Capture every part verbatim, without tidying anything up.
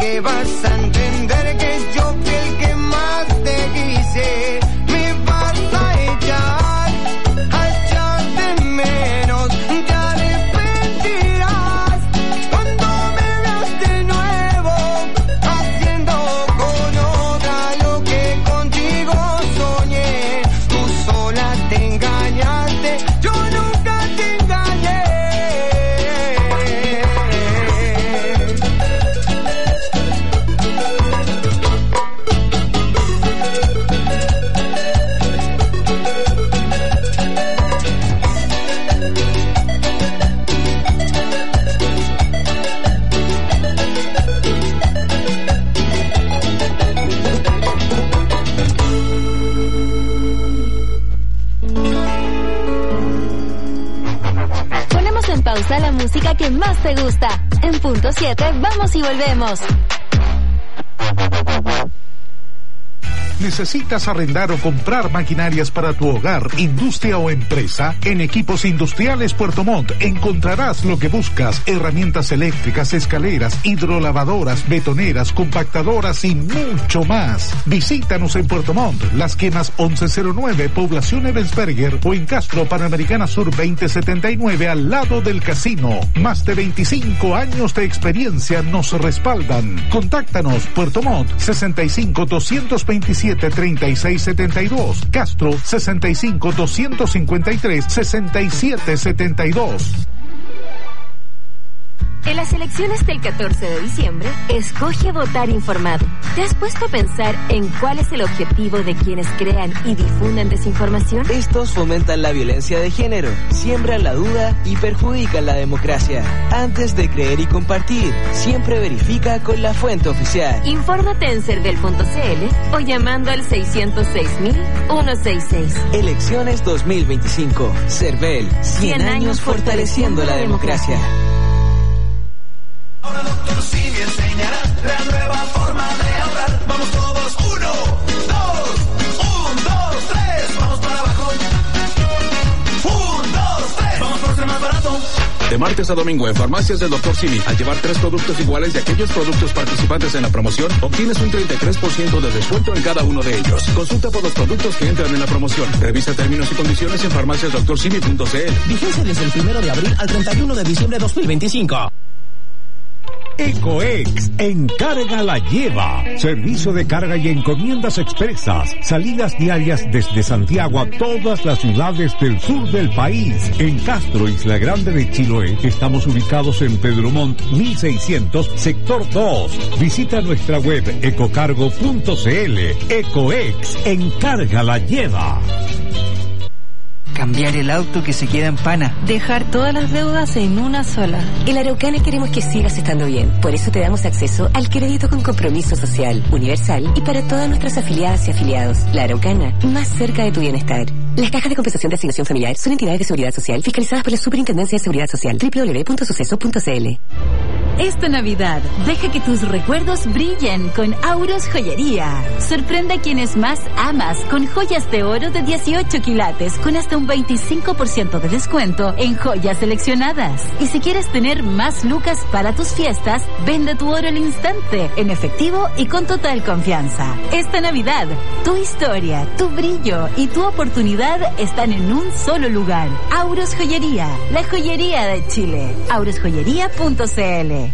que vas a entender que yo fui el que más te quise. Me vas a echar, a echar de menos, te arrepentirás cuando me veas de nuevo haciendo con otra lo que contigo soñé. Tú sola te engañaste, yo nunca te engañé. Ponemos en pausa la música que más te gusta. En punto siete, vamos y volvemos. ¿Necesitas arrendar o comprar maquinarias para tu hogar, industria o empresa? En Equipos Industriales Puerto Montt encontrarás lo que buscas: herramientas eléctricas, escaleras, hidrolavadoras, betoneras, compactadoras y mucho más. Visítanos en Puerto Montt, Las Quemas once cero nueve, Población Ebensberger, o en Castro, Panamericana Sur veinte setenta y nueve, al lado del casino. Más de veinticinco años de experiencia nos respaldan. Contáctanos: Puerto Montt, sesenta y cinco, doscientos veintisiete, treinta y seis setenta y dos, Castro, sesenta y cinco, doscientos cincuenta y tres, sesenta y siete setenta y dos. En las elecciones del catorce de diciembre, escoge votar informado. ¿Te has puesto a pensar en cuál es el objetivo de quienes crean y difunden desinformación? Estos fomentan la violencia de género, siembran la duda y perjudican la democracia. Antes de creer y compartir, siempre verifica con la fuente oficial. Infórmate en cervel punto c l o llamando al seiscientos seis mil ciento sesenta y seis. Elecciones dos mil veinticinco. Cervel, cien años fortaleciendo la democracia. Ahora doctor Simi enseñará la nueva forma de ahorrar. Vamos todos, uno, dos, un, dos, tres, vamos para abajo. Un, dos, tres, vamos por ser más barato. De martes a domingo en Farmacias del doctor Simi, al llevar tres productos iguales de aquellos productos participantes en la promoción, obtienes un treinta y tres por ciento de descuento en cada uno de ellos. Consulta por los productos que entran en la promoción. Revisa términos y condiciones en farmacias doctor simi punto c l. Vigencia desde el primero de abril al treinta y uno de diciembre de dos mil veinticinco. Ecoex, encarga la lleva. Servicio de carga y encomiendas expresas. Salidas diarias desde Santiago a todas las ciudades del sur del país. En Castro, Isla Grande de Chiloé, estamos ubicados en Pedro Montt mil seiscientos, sector dos. Visita nuestra web ecocargo punto c l. Ecoex, encarga la lleva. Cambiar el auto que se queda en pana. Dejar todas las deudas en una sola. En la Araucana queremos que sigas estando bien. Por eso te damos acceso al crédito con compromiso social, universal y para todas nuestras afiliadas y afiliados. La Araucana, más cerca de tu bienestar. Las cajas de compensación de asignación familiar son entidades de seguridad social fiscalizadas por la Superintendencia de Seguridad Social. doble u doble u doble u punto suceso punto c l. Esta Navidad, deja que tus recuerdos brillen con Auros Joyería. Sorprende a quienes más amas con joyas de oro de dieciocho quilates con hasta un veinticinco por ciento de descuento en joyas seleccionadas. Y si quieres tener más lucas para tus fiestas, vende tu oro al instante, en efectivo y con total confianza. Esta Navidad, tu historia, tu brillo y tu oportunidad están en un solo lugar. Auros Joyería, la joyería de Chile. auros joyería punto c l.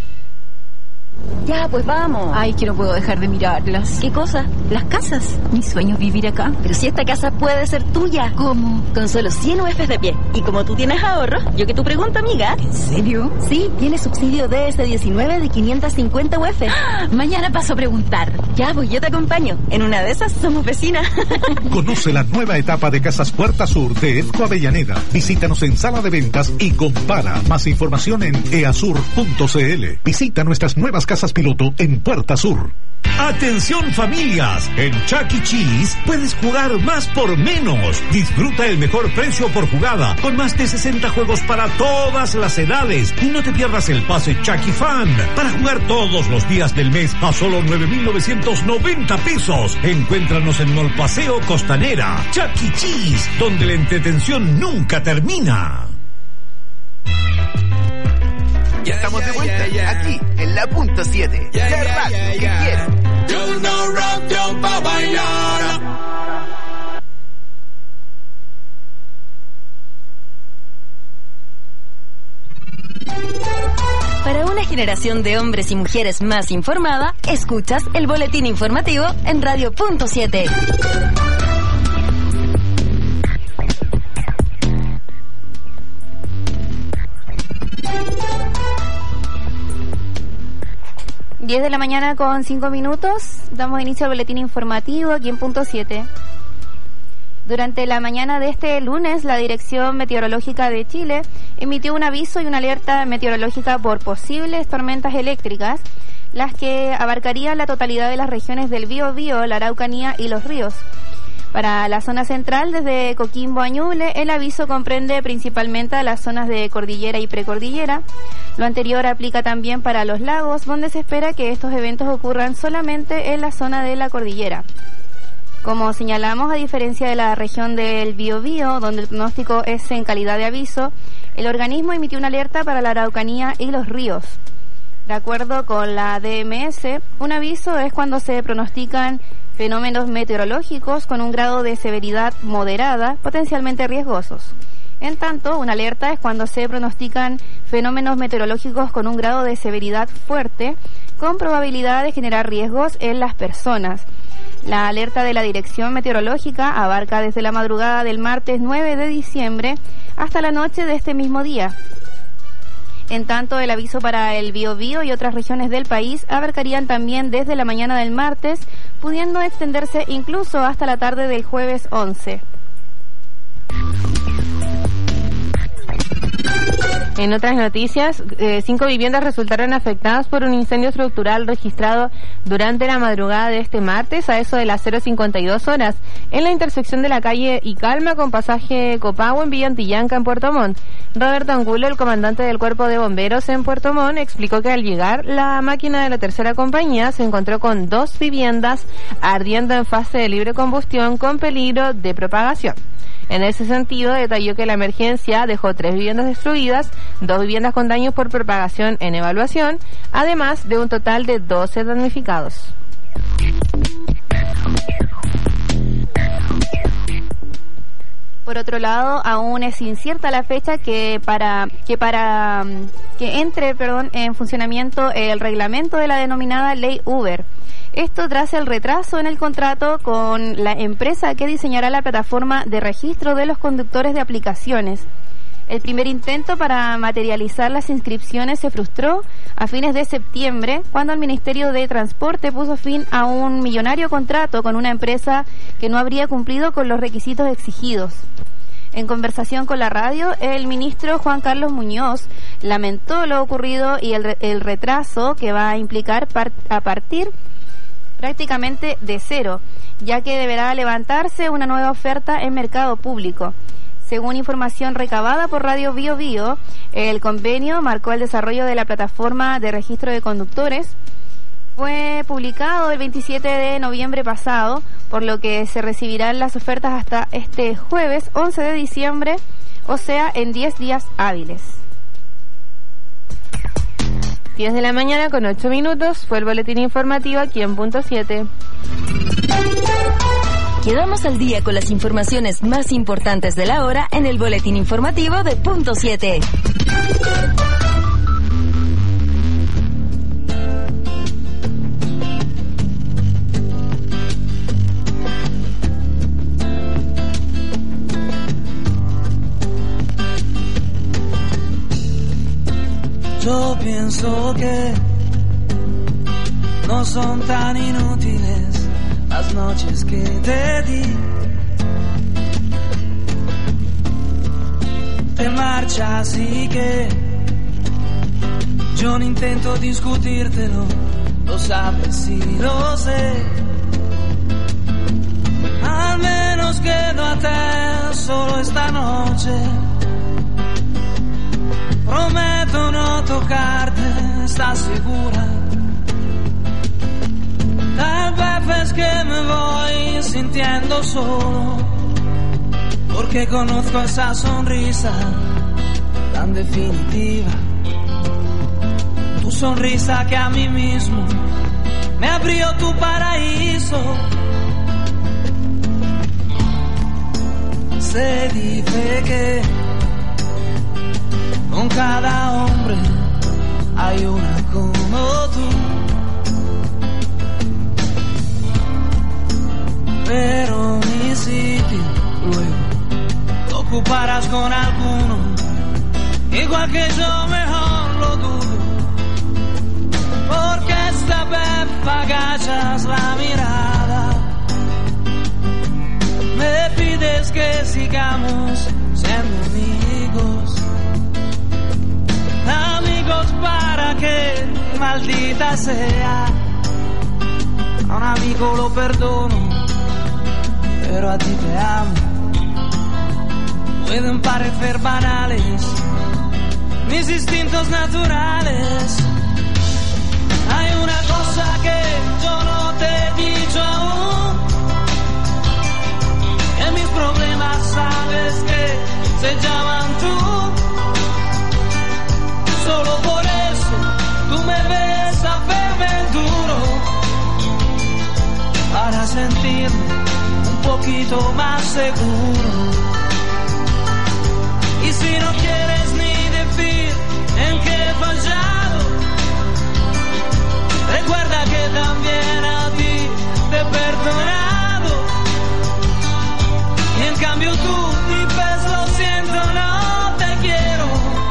Ya, pues vamos. Ay, que no puedo dejar de mirarlas. ¿Qué cosa? Las casas. Mi sueño es vivir acá. Pero si esta casa puede ser tuya. ¿Cómo? Con solo cien U Fs de pie. Y como tú tienes ahorros, yo que tu pregunta, amiga. ¿En serio? Sí, tiene subsidio D S diecinueve de quinientos cincuenta U F. ¡Ah! Mañana paso a preguntar. Ya, pues yo te acompaño. En una de esas somos vecinas. Conoce la nueva etapa de Casas Puerta Sur de Edco Avellaneda. Visítanos en sala de ventas y compara. Más información en easur punto c l. Visita nuestras nuevas casas piloto en Puerta Sur. Atención familias, en Chuck E. Cheese puedes jugar más por menos. Disfruta el mejor precio por jugada con más de sesenta juegos para todas las edades. Y no te pierdas el pase Chucky Fan para jugar todos los días del mes a solo nueve mil novecientos noventa pesos. Encuéntranos en Mall Paseo Costanera. Chuck E. Cheese, donde la entretención nunca termina. Ya estamos de vuelta, aquí, en la punto siete. Yeah, la yeah, radio yeah, que yeah. quiero. Yo no rock, yo pa' bailar. Para una generación de hombres y mujeres más informada, escuchas el boletín informativo en Radio Punto siete. diez de la mañana con cinco minutos, damos inicio al boletín informativo aquí en Punto siete. Durante la mañana de este lunes, la Dirección Meteorológica de Chile emitió un aviso y una alerta meteorológica por posibles tormentas eléctricas, las que abarcarían la totalidad de las regiones del Biobío, la Araucanía y Los Ríos. Para la zona central, desde Coquimbo a Ñuble, el aviso comprende principalmente a las zonas de cordillera y precordillera. Lo anterior aplica también para los lagos, donde se espera que estos eventos ocurran solamente en la zona de la cordillera. Como señalamos, a diferencia de la región del Biobío, donde el pronóstico es en calidad de aviso, el organismo emitió una alerta para la Araucanía y los ríos. De acuerdo con la D M S, un aviso es cuando se pronostican fenómenos meteorológicos con un grado de severidad moderada, potencialmente riesgosos. En tanto, una alerta es cuando se pronostican fenómenos meteorológicos con un grado de severidad fuerte, con probabilidad de generar riesgos en las personas. La alerta de la Dirección Meteorológica abarca desde la madrugada del martes nueve de diciembre hasta la noche de este mismo día. En tanto, el aviso para el Biobío y otras regiones del país abarcarían también desde la mañana del martes, pudiendo extenderse incluso hasta la tarde del jueves once. En otras noticias, eh, cinco viviendas resultaron afectadas por un incendio estructural registrado durante la madrugada de este martes a eso de las cero cincuenta y dos horas en la intersección de la calle Icalma con pasaje Copagua en Villa Antillanca en Puerto Montt. Roberto Angulo, el comandante del Cuerpo de Bomberos en Puerto Montt, explicó que al llegar la máquina de la tercera compañía se encontró con dos viviendas ardiendo en fase de libre combustión con peligro de propagación. En ese sentido, detalló que la emergencia dejó tres viviendas destruidas, dos viviendas con daños por propagación en evaluación, además de un total de doce damnificados. Por otro lado, aún es incierta la fecha que para que para que entre, perdón, en funcionamiento el reglamento de la denominada Ley Uber. Esto tras el retraso en el contrato con la empresa que diseñará la plataforma de registro de los conductores de aplicaciones. El primer intento para materializar las inscripciones se frustró a fines de septiembre, cuando el Ministerio de Transporte puso fin a un millonario contrato con una empresa que no habría cumplido con los requisitos exigidos. En conversación con la radio, el ministro Juan Carlos Muñoz lamentó lo ocurrido y el, el retraso que va a implicar par, a partir prácticamente de cero, ya que deberá levantarse una nueva oferta en mercado público. Según información recabada por Radio Bio Bio, el convenio marcó el desarrollo de la plataforma de registro de conductores. Fue publicado el veintisiete de noviembre pasado, por lo que se recibirán las ofertas hasta este jueves once de diciembre, o sea, en diez días hábiles. diez de la mañana con ocho minutos, fue el boletín informativo aquí en Punto siete. Quedamos al día con las informaciones más importantes de la hora en el boletín informativo de Punto siete. Yo pienso que no son tan inútiles las noches que te di. Te marchas y que yo no intento discutírtelo, lo sabes y lo sé. Al menos quedo a te solo esta noche. Prometo no tocarte, ¿estás segura? Tal vez es que me voy sintiendo solo, porque conozco esa sonrisa tan definitiva. Tu sonrisa que a mí mismo me abrió tu paraíso. Se dice que con cada hombre hay una como tú, pero mi sitio luego lo ocuparás con alguno, igual que yo, mejor lo dudo, porque esta vez agachas la mirada, me pides que sigamos siendo amigos, amigos para que, maldita sea, a un amigo lo perdono, pero a ti te amo. Pueden parecer banales mis instintos naturales. Hay una cosa que yo no te he dicho aún, que mis problemas sabes que se llaman tú. Solo por eso tú me ves a verme duro, para sentirme un poquito más seguro. Y si no quieres ni decir en qué he fallado, recuerda que también a ti te he perdonado. Y en cambio tú dices lo siento, no te quiero,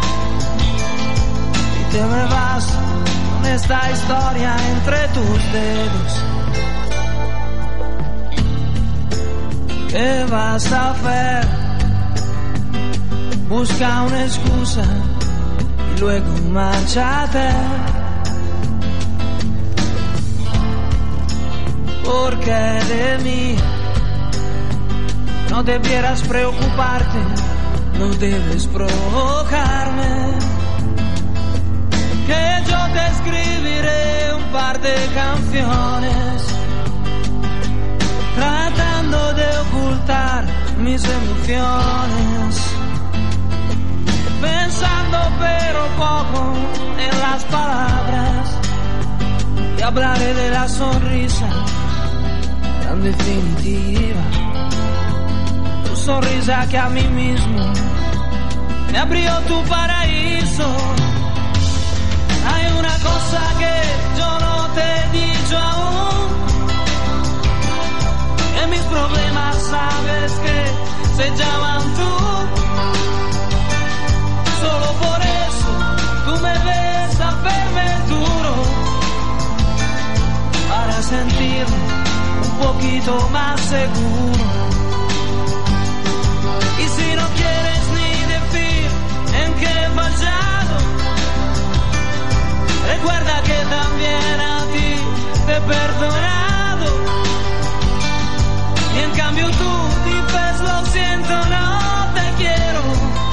y te me vas con esta historia entre tus dedos. ¿Qué vas a hacer? Busca una excusa y luego márchate, porque de mí no debieras preocuparte, no debes provocarme, que yo te escribiré un par de canciones tratando de ocultar mis emociones, pensando pero poco en las palabras, y hablaré de la sonrisa tan definitiva, tu sonrisa que a mí mismo me abrió tu paraíso. Hay una cosa que yo no te he dicho aún, que mis problemas sabes que se llaman tú. Solo por eso tú me ves a verme duro, para sentirme un poquito más seguro. Y si no quieres ni decir en qué he fallado, recuerda que también a ti te he perdonado. Y en cambio tú dices lo siento, no te quiero,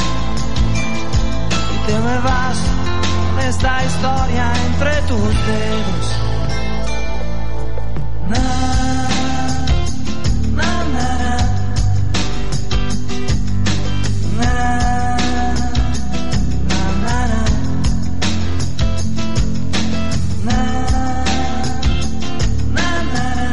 te me vas con esta historia entre tus dedos. Na, na, na, na, na, na, na, na, na, na.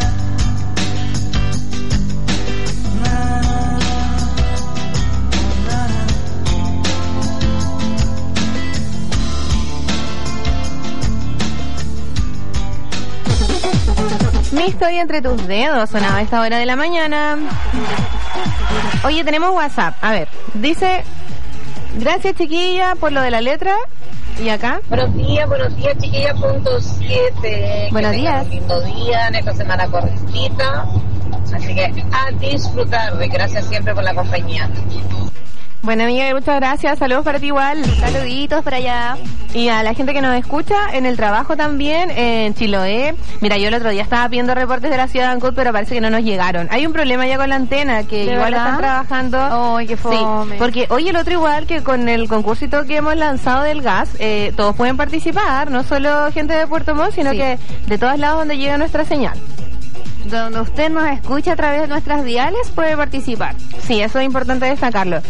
Mi historia entre tus dedos sonaba a esta hora de la mañana. Oye, tenemos WhatsApp. A ver, dice: gracias, chiquilla, por lo de la letra. ¿Y acá? Buenos días, buenos días, chiquilla, punto siete. Buenos que días. Un lindo día en esta semana cortita. Así que a disfrutar. Gracias siempre por la compañía. Bueno, amiga, muchas gracias. Saludos para ti igual. Saluditos para allá. Y a la gente que nos escucha en el trabajo también, en Chiloé. Mira, yo el otro día estaba viendo reportes de la ciudad de Ancud, pero parece que no nos llegaron. Hay un problema ya con la antena, que igual verdad? están trabajando. Ay, qué fome. Sí, porque hoy el otro igual que con el concursito que hemos lanzado del gas, eh, todos pueden participar, no solo gente de Puerto Montt, sino Sí. que de todos lados donde llega nuestra señal. Donde usted nos escucha a través de nuestras diales puede participar. Sí, eso es importante destacarlo.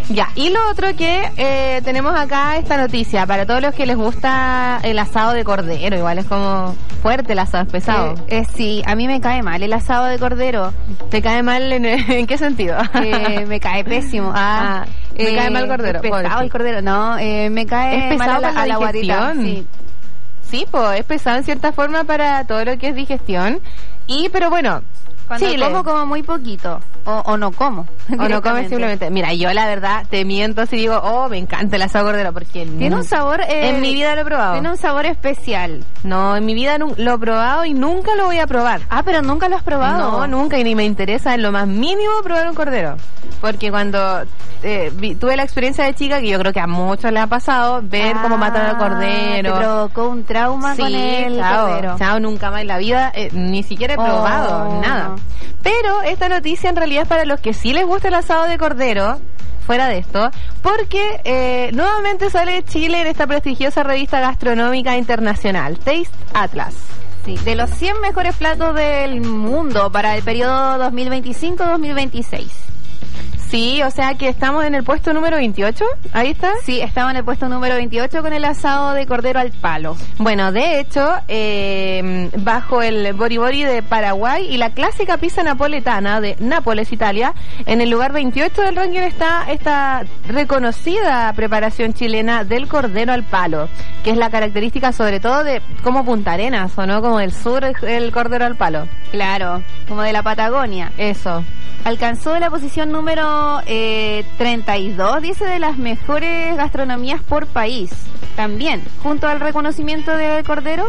Ya, y lo otro que eh, tenemos acá esta noticia, para todos los que les gusta el asado de cordero, igual es como fuerte el asado, es pesado. Eh, eh, sí, a mí me cae mal el asado de cordero. ¿Te cae mal en, en qué sentido? Eh, me cae pésimo. Ah, ah me eh, cae mal el cordero. Es pesado el cordero, no, eh, me cae es pesado mal a la, a la guatita. Sí, sí pues es pesado en cierta forma para todo lo que es digestión. Y, pero bueno, cuando Chile. como como muy poquito o, o no como o no comes simplemente. Mira, yo la verdad te miento si digo, oh, me encanta el asado cordero porque tiene no, un sabor eh, en mi vida lo he probado. Tiene un sabor especial. No, en mi vida no, lo he probado y nunca lo voy a probar. Ah, pero nunca lo has probado. No, nunca, y ni me interesa en lo más mínimo probar un cordero, porque cuando eh, vi, tuve la experiencia de chica, que yo creo que a muchos les ha pasado, ver ah, cómo matan al cordero. Te provocó un trauma sí, con el chao, cordero. Chao, nunca más en la vida, eh, ni siquiera he probado, oh, nada. No. Pero esta noticia en realidad es para los que sí les gusta el asado de cordero, fuera de esto, porque eh, nuevamente sale Chile en esta prestigiosa revista gastronómica internacional, Taste Atlas. Sí, de los cien mejores platos del mundo para el periodo dos mil veinticinco a dos mil veintiséis. Sí, o sea que estamos en el puesto número veintiocho, ¿ahí está? Sí, estamos en el puesto número veintiocho con el asado de cordero al palo. Bueno, de hecho, eh, bajo el Boribori de Paraguay y la clásica pizza napoletana de Nápoles, Italia, en el lugar veintiocho del ranking está esta reconocida preparación chilena del cordero al palo, que es la característica sobre todo de como Punta Arenas, ¿o no? Como del sur el cordero al palo. Claro, como de la Patagonia. Eso. Alcanzó la posición número eh, treinta y dos, dice, de las mejores gastronomías por país. También, junto al reconocimiento del cordero,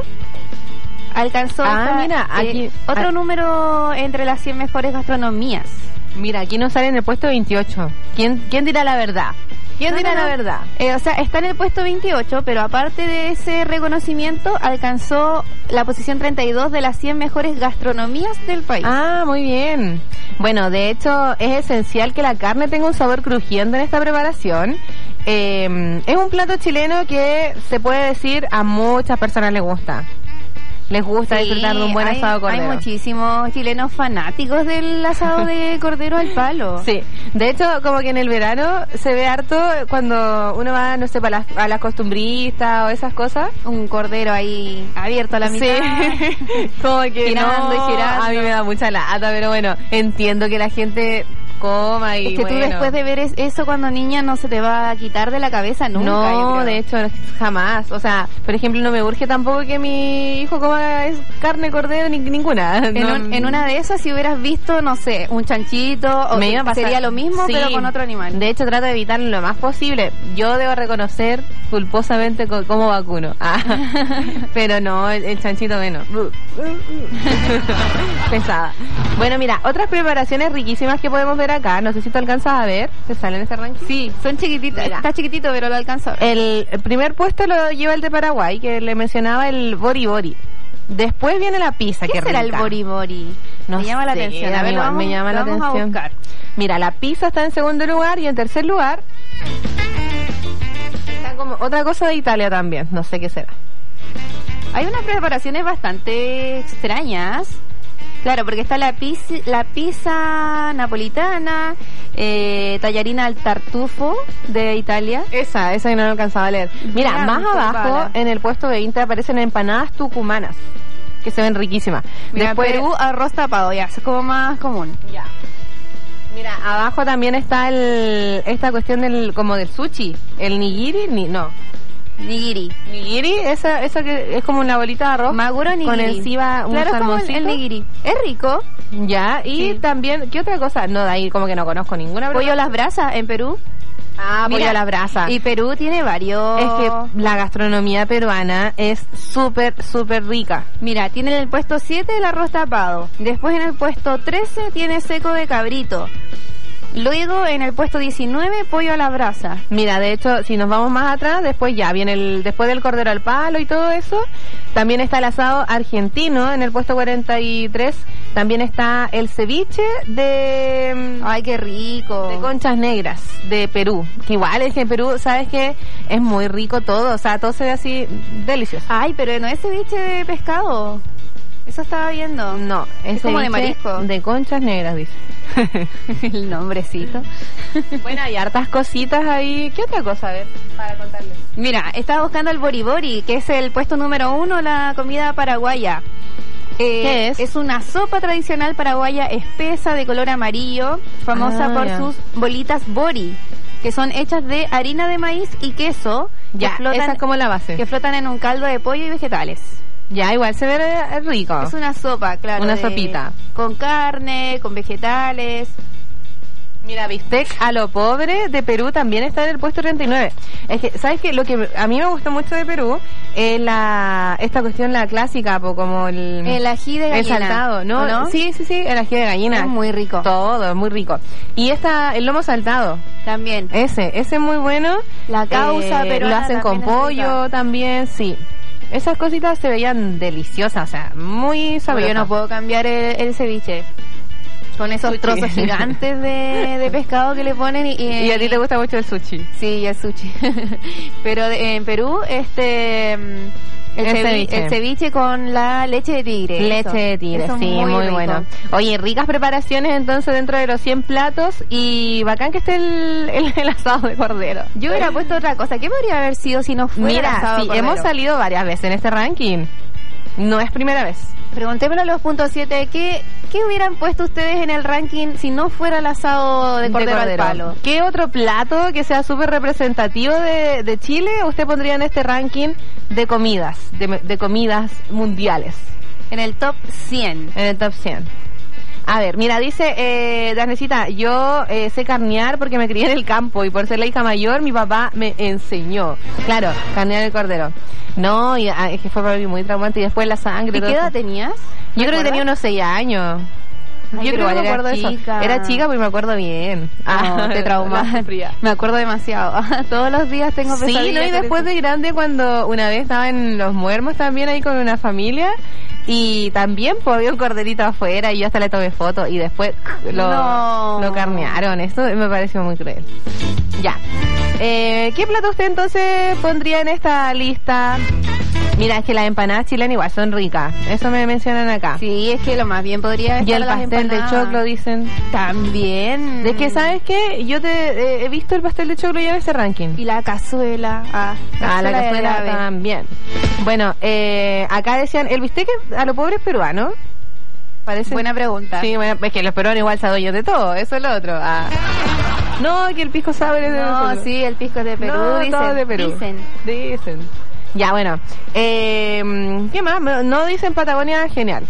alcanzó ah, esta, mira, aquí, eh, otro ah, número entre las cien mejores gastronomías. Mira, aquí nos sale en el puesto veintiocho. ¿Quién, quién dirá la verdad? ¿Quién no, dirá no, no. la verdad? Eh, o sea, está en el puesto veintiocho, pero aparte de ese reconocimiento, alcanzó la posición treinta y dos de las cien mejores gastronomías del país. Ah, muy bien. Bueno, de hecho, es esencial que la carne tenga un sabor crujiente en esta preparación. Eh, es un plato chileno que se puede decir a muchas personas les gusta. Les gusta sí, disfrutar de un buen hay, asado cordero. Hay muchísimos chilenos fanáticos del asado de cordero al palo. Sí, de hecho, como que en el verano se ve harto cuando uno va, no sé, para las, a las costumbristas o esas cosas. Un cordero ahí abierto a la mitad. Sí, como que girando no, y girando. A mí me da mucha lata, pero bueno, entiendo que la gente coma y es que bueno. Tú después de ver es, eso cuando niña no se te va a quitar de la cabeza nunca. No, de hecho jamás. O sea, por ejemplo, no me urge tampoco que mi hijo coma es carne, cordero, ni ninguna. En, no. un, en una de esas, si hubieras visto, no sé, un chanchito, o me iba a pasar. Sería lo mismo, sí, pero con otro animal. De hecho, trato de evitarlo lo más posible. Yo debo reconocer culposamente co como vacuno. Ah, pero no, el, el chanchito menos. Pesada. Bueno, mira, otras preparaciones riquísimas que podemos ver acá, no sé si te alcanzas a ver, ¿te sale en ese ranking? Sí, son chiquititas, está chiquitito pero lo alcanzo. El, el primer puesto lo lleva el de Paraguay, que le mencionaba el Boribori. Después viene la pizza. ¿Qué que será rica. el Boribori? No me llama sé, la atención, a ver, amigo, vamos, me llama la vamos atención. A buscar. Mira, la pizza está en segundo lugar y en tercer lugar está como otra cosa de Italia también, no sé qué será. Hay unas preparaciones bastante extrañas. Claro, porque está la pizza, la pizza napolitana, eh, tallarina al tartufo de Italia. Esa, esa que no lo alcanzaba a leer. Mira, Gran más abajo, bala. En el puesto veinte aparecen empanadas tucumanas, que se ven riquísimas. Mira, después Perú, arroz tapado, ya, es como más común. Ya. Mira, abajo también está el esta cuestión del como del sushi, el nigiri, ni no. Nigiri. Nigiri, esa, esa que es como una bolita de arroz. Maguro nigiri. Con encima un claro, salmoncito. Como el, el nigiri. Es rico. Ya, y sí. También, ¿qué otra cosa? No, de ahí como que no conozco ninguna. Pollo a las brasas en Perú. Ah, pollo a las brasas. Y Perú tiene varios. Es que la gastronomía peruana es súper, súper rica. Mira, tiene en el puesto siete el arroz tapado. Después en el puesto trece tiene seco de cabrito. Luego en el puesto diecinueve pollo a la brasa. Mira, de hecho, si nos vamos más atrás, después ya viene el después del cordero al palo y todo eso, también está el asado argentino en el puesto cuarenta y tres, también está el ceviche de ay, qué rico, de conchas negras de Perú, que igual es que en Perú, sabes que es muy rico todo, o sea, todo se ve así delicioso. Ay, pero no es ceviche de pescado. Eso estaba viendo. No, es, es como de marisco. De conchas negras, dice. El nombrecito. Bueno, hay hartas cositas ahí. ¿Qué otra cosa? A ver, para contarles. Mira, estaba buscando el boribori, que es el puesto número uno, la comida paraguaya. Eh, ¿Qué es? Es una sopa tradicional paraguaya espesa de color amarillo, famosa Ah, por ya. sus bolitas bori, que son hechas de harina de maíz y queso, Ya, que flotan, esa es como la base. que flotan en un caldo de pollo y vegetales. Ya, igual se ve eh, rico. Es una sopa, claro. Una de- sopita. Con carne, con vegetales. Mira, bistec a lo pobre de Perú también está en el puesto treinta y nueve. Es que, ¿sabes qué? Lo que a mí me gustó mucho de Perú es la esta cuestión, la clásica, po, como el... El ají de El gallina. saltado, ¿no? ¿O no? Sí, sí, sí, el ají de gallina. Es muy rico. Todo, muy rico. Y esta, el lomo saltado. También. Ese, ese es muy bueno. La causa Eh, peruana Lo hacen con también es pollo rica. también, sí. Esas cositas se veían deliciosas, o sea, muy Pero sabrosas. yo no puedo cambiar el, el ceviche. Con esos Sushi. trozos gigantes de, de pescado que le ponen. Y, Y a ti te gusta mucho el sushi. Sí, el sushi. Pero de- en Perú, este... mm, El, El cevi- ceviche. el ceviche con la leche de tigre. Leche eso. de tigre, Eso sí, muy muy, rico. bueno. Oye, ricas preparaciones entonces dentro de los cien platos y bacán que esté el, el, el asado de cordero. Yo hubiera puesto otra cosa. ¿Qué podría haber sido si no fuera Mira, asado de sí, cordero? hemos salido varias veces en este ranking. No es primera vez. Preguntémosle a los puntos siete, ¿qué, ¿qué hubieran puesto ustedes en el ranking si no fuera el asado de cordero, al palo? ¿Qué otro plato que sea súper representativo de, de Chile usted pondría en este ranking de comidas, de, de comidas mundiales? En el top cien. En el top cien. A ver, mira, dice eh, Danesita, yo eh, sé carnear porque me crié en el campo y por ser la hija mayor mi papá me enseñó. Claro, carnear el cordero. No, y, ah, es que fue para mí muy traumante y después la sangre. ¿Y todo qué edad eso. tenías? Yo creo que ¿Recuerdas? tenía unos seis años. Ay, Yo pero creo que igual me era acuerdo de eso. chica. Era chica, pero me acuerdo bien. No, te la traumas. sufría. Me acuerdo demasiado. Todos los días tengo Sí, pesadillas. ¿no? Y con después eso. de grande, cuando una vez estaba en Los Muermos también ahí con una familia y también pues, había un corderito afuera y yo hasta le tomé foto y después lo, No. lo carnearon. Esto me pareció muy cruel. Ya. Eh, ¿Qué plato usted entonces pondría en esta lista? Mira, es que las empanadas chilenas igual son ricas. Eso me mencionan acá. Sí, es que lo más bien podría Y estar el las pastel de empanadas. choclo, dicen. También. De que, ¿sabes qué? Yo te eh, he visto el pastel de choclo ya en ese ranking. Y la cazuela. Ah, Ah, la de cazuela ave. también. Bueno, eh, acá decían, el bistec a los pobres peruanos. Parece. Buena pregunta. Sí, bueno, es que los peruanos igual se adueñan de todo, eso es lo otro. Ah. No, que el pisco sabe es de No, nosotros. sí, el pisco es de Perú, No, dicen. todo es de Perú. Dicen. Dicen. Ya, bueno. Eh, ¿Qué más? No dicen Patagonia, genial.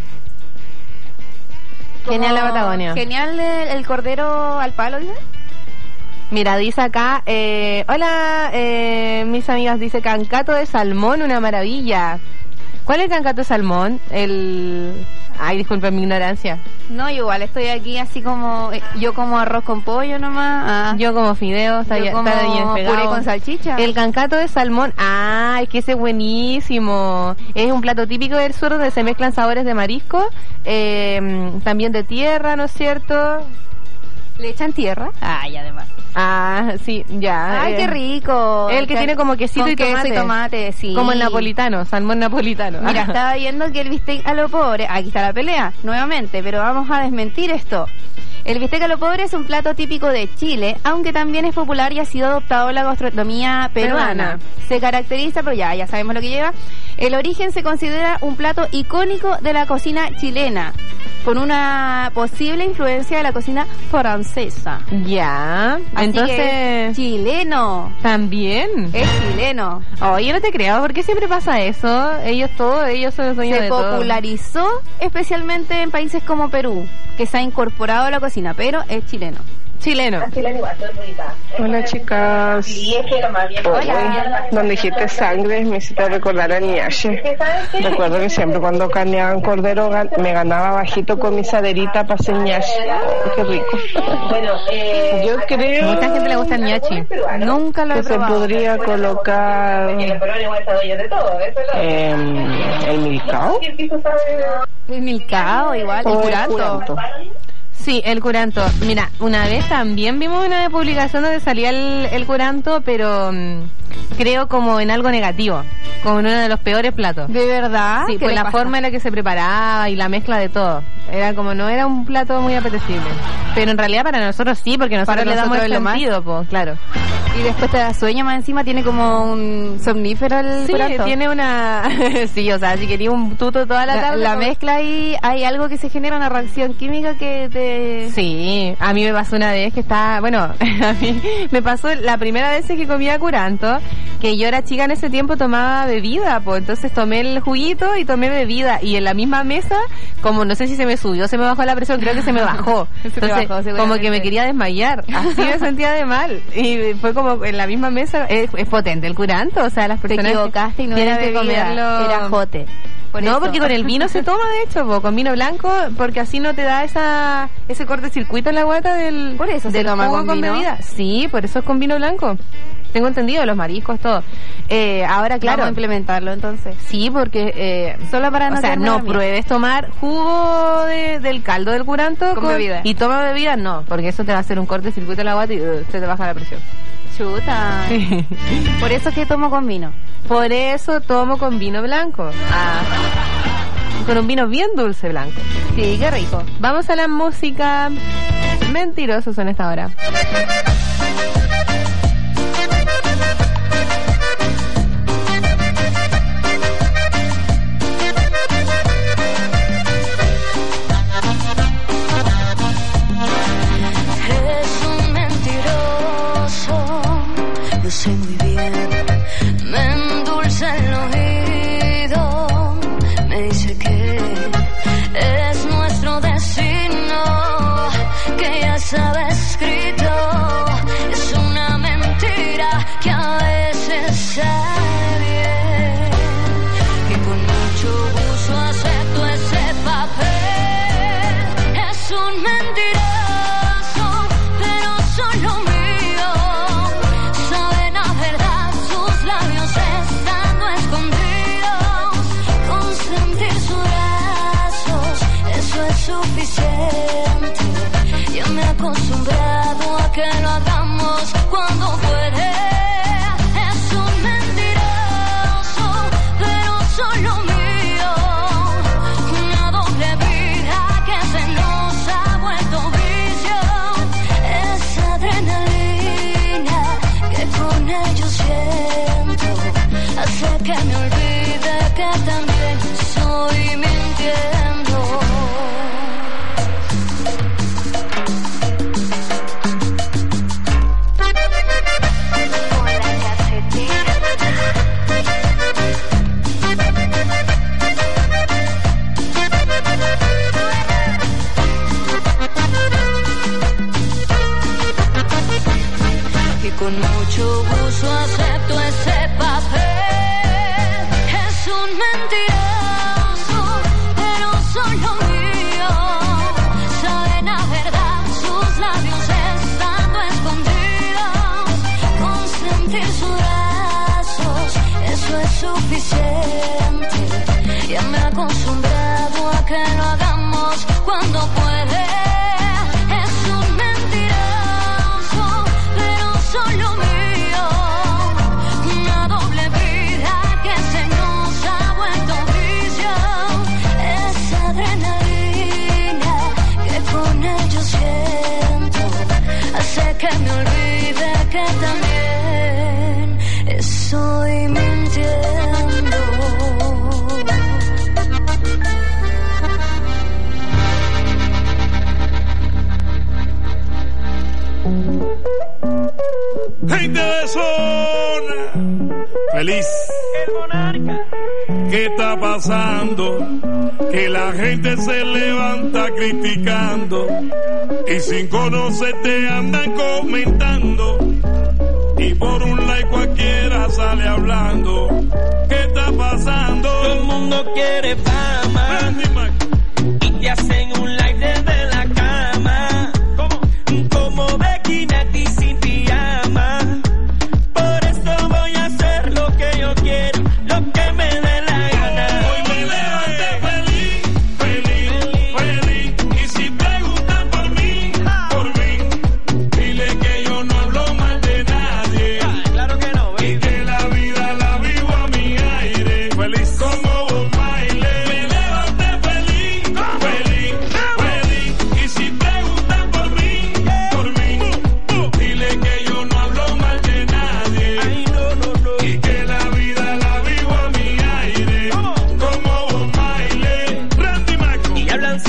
Genial la Como Patagonia. Genial el, el cordero al palo, ¿dice? Mira, dice acá, eh, hola, eh, mis amigas, dice cancato de salmón, una maravilla. ¿Cuál es el cancato de salmón? El... Ay, disculpen mi ignorancia. No, yo igual estoy aquí así como... eh, yo como arroz con pollo nomás. Ah. Yo como fideos, está, Yo ya- como está bien pegado. puré con salchicha. El cancato de salmón, ah, es que ese es buenísimo. Es un plato típico del sur donde se mezclan sabores de marisco, eh, también de tierra, ¿no es cierto? ¿Le echan tierra? Ay, además. Ah, sí, ya. Ay, eh. qué rico. El que Ca- tiene como quesito con y queso tomate. y tomate, sí. Como el napolitano, salmón napolitano. Mira, estaba viendo que el bistec a lo pobre, aquí está la pelea, nuevamente, pero vamos a desmentir esto. El bistec a lo pobre es un plato típico de Chile, aunque también es popular y ha sido adoptado en la gastronomía peruana. Peruana. Se caracteriza, pero ya, ya sabemos lo que lleva. El origen se considera un plato icónico de la cocina chilena, con una posible influencia de la cocina francesa. Ya, Así entonces... que es chileno. También. Es chileno. Oye, no te creo, ¿por qué siempre pasa eso? Ellos todos, ellos son los dueños Se de todo. popularizó especialmente en países como Perú, que se ha incorporado a la cocina, pero es chileno. Chileno. Hola chicas. Hola. Donde dijiste sangre me hiciste recordar a Niache. Recuerdo que siempre cuando carneaban cordero gan- me ganaba bajito con mi saderita para hacer Niache. Oh, qué rico. Yo creo Mucha gente le gusta el ñachi. Nunca lo he que se probado. podría colocar em, el milcao El milcao igual, el o el curanto. curanto. Sí, el curanto. Mira, una vez también vimos una publicación donde salía el, el curanto, pero mmm, creo como en algo negativo, como en uno de los peores platos. ¿De verdad? Sí, por la pasa? forma en la que se preparaba y la mezcla de todo. Era como, no era un plato muy apetecible. Pero en realidad para nosotros sí, porque nosotros para le damos el sentido, po, claro. Y después te da sueño más encima, tiene como un somnífero el Sí, curanto. tiene una... sí, o sea, si quería un tuto toda la, la tarde... La como... mezcla ahí, hay algo que se genera, una reacción química que te... Sí, a mí me pasó una vez que estaba... Bueno, a mí me pasó la primera vez que comía curanto, que yo era chica en ese tiempo, tomaba bebida, pues entonces tomé el juguito y tomé bebida, y en la misma mesa, como no sé si se me subió, se me bajó la presión, creo que se me bajó. Entonces, bajó, como que me quería desmayar, así me sentía de mal. Y fue como en la misma mesa, es, es potente el curanto, o sea, las personas te equivocaste y no tienen era que bebida, comerlo. Era jote. Por no, eso. Porque con el vino se toma, de hecho, po, con vino blanco, porque así no te da esa ese cortocircuito en la guata del Por eso del se toma con, con vino. Bebida. Sí, por eso es con vino blanco. Tengo entendido, los mariscos, todo. Eh, ahora, claro. Vamos a implementarlo, entonces. Sí, porque... Eh, Solo para no O sea, no pruebes tomar jugo de, del caldo del curanto con, con bebida. Y toma bebida, no, porque eso te va a hacer un cortocircuito en la guata y uh, se te baja la presión. Chuta. Sí. Por eso es que tomo con vino. Por eso tomo con vino blanco. Ah. Con un vino bien dulce blanco. Sí, qué rico. Vamos a la música. Mentirosos en esta hora. Es un mentiroso, lo sé muy bien. Me endulza el oído, me dice que es nuestro destino, que ya sabe escrito. Es una mentira que a veces sale bien, y con mucho gusto acepto ese papel. Es un mentiroso, pero solo mío. Saben a verdad, sus labios estando escondidos. Con sentir sus brazos, eso es suficiente. Ya me he acostumbrado a que lo hagamos cuando puede. Es un mentiroso, pero solo mío. Una doble vida que se nos ha vuelto vicio. Esa adrenalina que con ellos siento hace que me olvide que también estoy mintiendo. Y con mucho gusto acepto ese papel. Es un mentiroso, pero solo mío. Saben a verdad, sus labios estando escondidos. Con sentir sus brazos, eso es suficiente. Ya me he acostumbrado a que lo hagamos cuando puede. Es un mentiroso, pero solo mío. Una doble vida que se nos ha vuelto vicio. Esa adrenalina que con ellos siento hace que me olvide que también estoy mintiendo. Gente de zona, feliz. El monarca. ¿Qué está pasando? Que la gente se levanta criticando y sin conocerte andan comentando. Y por un like cualquiera sale hablando. ¿Qué está pasando? Todo el mundo quiere fama y te hacen un like desde la cama. ¿Cómo? Como Becky Nati sin pijama. Por eso voy a hacer lo que yo quiero, lo que me dé la gana. Hoy me levanté feliz, feliz, feliz. Y si preguntan por mí,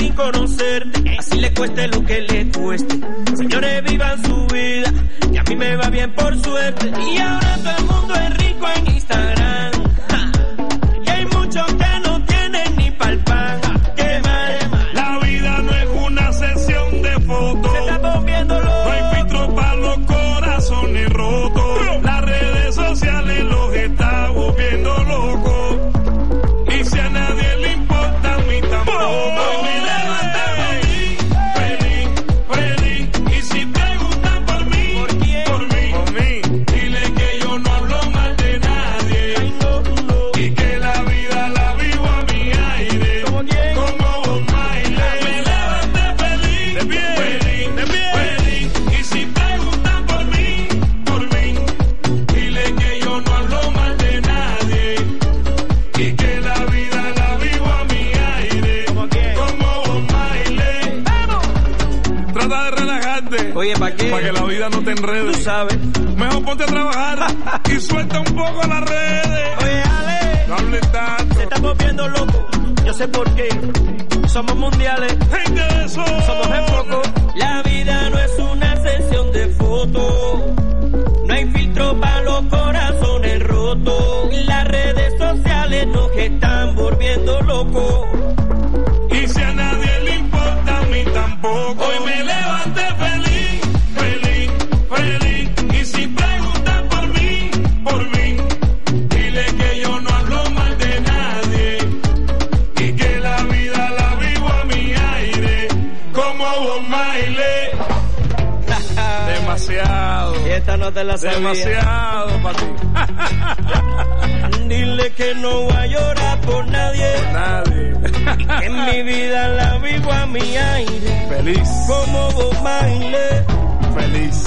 sin conocerte, así le cueste lo que le cueste. Señores, vivan su vida, y a mí me va bien por suerte. Y ahora todo el mundo es rico en Instagram, ja. Y hay muchos que no tienen ni pa'l pan, ja. Qué mal. La vida no es una sesión de fotos. Se está volviendo loco. No hay filtro para los corazones rotos. Las redes sociales los está volviendo locos. Y si a nadie le importa, a mí tampoco. Hoy me levanté feliz, feliz, feliz. Y si preguntan por mí, ¿por quién? Por mí, por mí. Dile que yo no hablo mal de nadie. Ay, no, no. Y que la vida la vivo a mi aire. ¿Cómo quién? Como Bob Marley. Me levanté feliz, de pie, feliz, de pie, feliz. Y si preguntan por mí, por mí. Dile que yo no hablo mal de nadie. Y que la vida la vivo a mi aire. ¿Cómo quién? Como Bob Marley. ¡Vamos! Trata de relajarte. Oye, ¿para qué? Para que la vida no te enrede. Tú sabes. Mejor ponte a trabajar y suelta un poco las redes. Oye, Ale, No hables tanto. se está volviendo loco. Yo sé por qué. Somos mundiales. Gente de eso. Somos en foco. La vida no es una sesión de fotos. No hay filtro para los corazones rotos. Las redes sociales nos están volviendo locos. Y si a nadie le importa, a mí tampoco. Hoy me levanté feliz, feliz, feliz. Y si preguntan por mí, por mí. Dile que yo no hablo mal de nadie. Y que la vida la vivo a mi aire. Como Bob Marley. Demasiado. Y esta no te la sabía. Demasiado para ti. Dile que no voy a llorar por nadie. Por nadie. Y que en mi vida la vivo a mi aire. Feliz. Como Bob Marley. Feliz.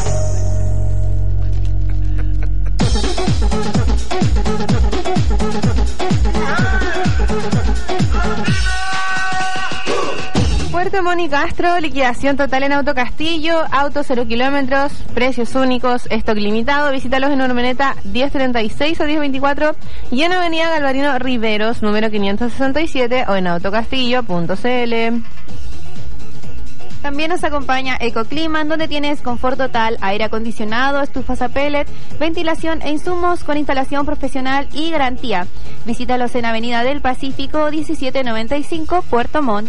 Puerto Montt Castro, liquidación total en Auto Castillo, auto cero kilómetros, precios únicos, stock limitado. Visítalos en Urmeneta diez treinta y seis o diez veinticuatro y en Avenida Galvarino Riveros, número quinientos sesenta y siete o en autocastillo punto c l. También nos acompaña Ecoclima, en donde tienes confort total, aire acondicionado, estufas a pellet, ventilación e insumos con instalación profesional y garantía. Visítalos en Avenida del Pacífico diecisiete noventa y cinco, Puerto Montt.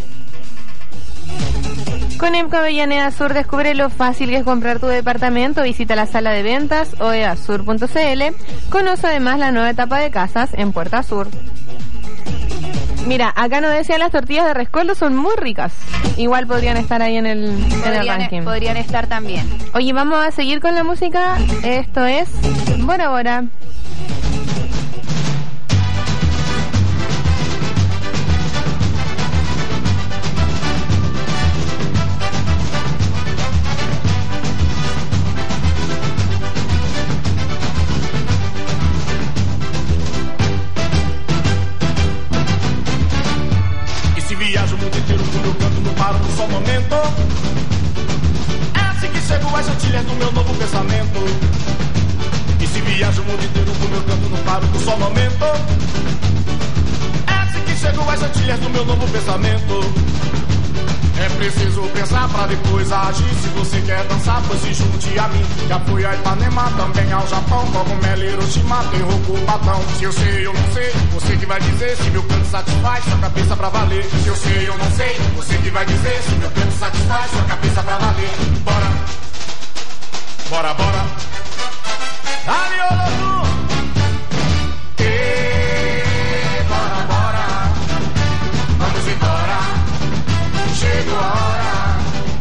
Con EMCO Avellaneda Sur descubre lo fácil que es comprar tu departamento. Visita la sala de ventas o e a sur punto c l. Conoce además la nueva etapa de casas en Puerta Sur. Mira, acá nos decían las tortillas de rescoldo son muy ricas. Igual podrían estar ahí en el, en el Podrían, ranking. podrían estar también. Oye, vamos a seguir con la música. Esto es Bora Bora. Viajo o mundo inteiro com meu canto, não paro num só momento. É assim que chego às antilhas do meu novo pensamento. E se viajo o mundo inteiro com meu canto, não paro num só momento. É assim que chego às antilhas do meu novo pensamento. É preciso pensar pra depois agir. Se você quer dançar, pois se junte a mim. Já fui a Ipanema, também ao Japão. Cogumelo, Hiroshima, tem Rokubatão. Se eu sei, eu não sei, você que vai dizer. Se meu canto satisfaz, sua cabeça pra valer. Se eu sei, eu não sei, você que vai dizer. Se meu canto satisfaz, sua cabeça pra valer. Bora, bora, bora. Dale, Olotu! Bora, bora. Vamos embora. Chegou a hora.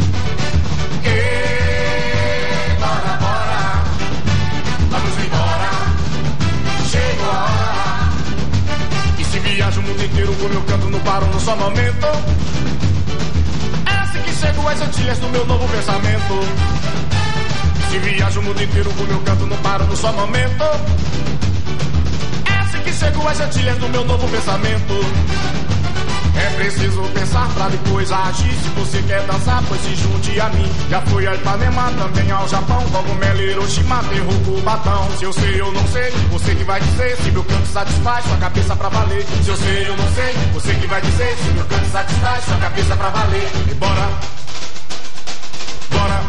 E bora, bora. Vamos embora. Chegou a hora. E se viajo o mundo inteiro com meu canto, não paro num só momento. É assim que chego às antilhas do meu novo pensamento. E se viajo o mundo inteiro com meu canto, não paro num só momento. É assim que chego às antilhas do meu novo pensamento. É preciso pensar pra depois agir. Se você quer dançar, pois se junte a mim. Já fui a Ipanema, também ao Japão. Cogumelo, Hiroshima, derrubo o batão. Se eu sei, eu não sei, você que vai dizer. Se meu canto satisfaz, sua cabeça pra valer. Se eu sei, eu não sei, você que vai dizer. Se meu canto satisfaz, sua cabeça pra valer. E bora, bora.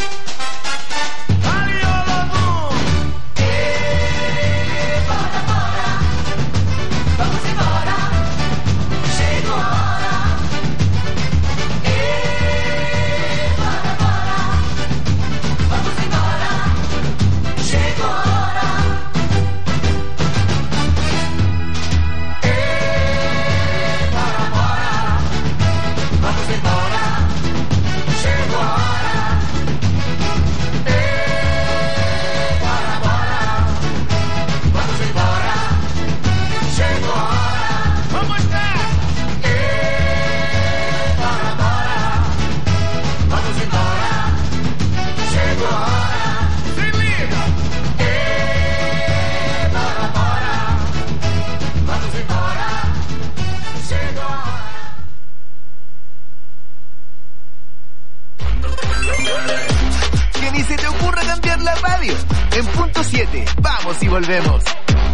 En punto siete, vamos y volvemos.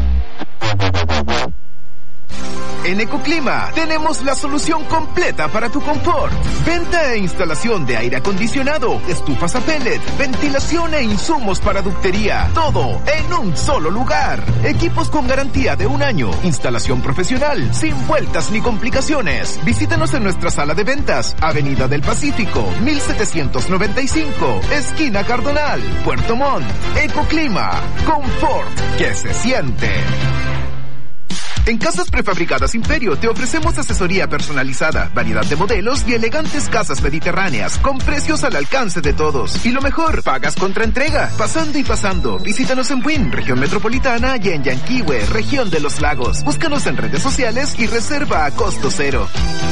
En Ecoclima tenemos la solución completa para tu confort. Venta e instalación de aire acondicionado, estufas a pellet, ventilación e insumos para ductería. Todo en un solo lugar. Equipos con garantía de un año. Instalación profesional, sin vueltas ni complicaciones. Visítanos en nuestra sala de ventas, Avenida del Pacífico, mil setecientos noventa y cinco, esquina Cardonal, Puerto Montt. Ecoclima, confort que se siente. En Casas Prefabricadas Imperio te ofrecemos asesoría personalizada, variedad de modelos y elegantes casas mediterráneas con precios al alcance de todos. Y lo mejor, pagas contra entrega, pasando y pasando. Visítanos en Buin, región metropolitana, y en Yanquihue, región de los lagos. Búscanos en redes sociales y reserva a costo cero.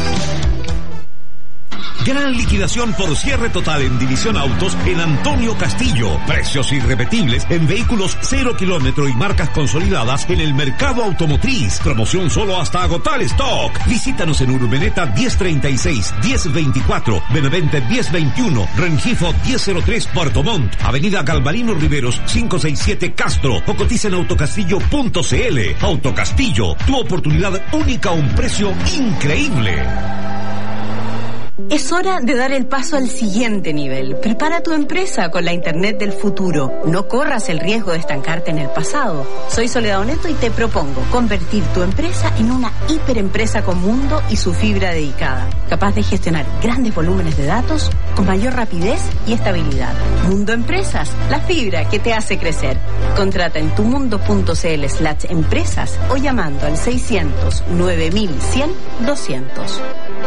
Gran liquidación por cierre total en División Autos en Antonio Castillo. Precios irrepetibles en vehículos cero kilómetro y marcas consolidadas en el mercado automotriz. Promoción solo hasta agotar stock. Visítanos en Urbeneta diez treinta y seis, diez veinticuatro, Benavente diez veintiuno, Rengifo diez cero tres Puerto Montt, Avenida Galvarino Riveros quinientos sesenta y siete Castro, o cotiza en autocastillo punto cl. Autocastillo, tu oportunidad única a un precio increíble. Es hora de dar el paso al siguiente nivel. Prepara tu empresa con la Internet del futuro. No corras el riesgo de estancarte en el pasado. Soy Soledad Oneto y te propongo convertir tu empresa en una hiperempresa con mundo y su fibra dedicada, capaz de gestionar grandes volúmenes de datos con mayor rapidez y estabilidad. Mundo Empresas, la fibra que te hace crecer. Contrata en tumundo.cl slash empresas o llamando al seiscientos, nueve mil cien, doscientos.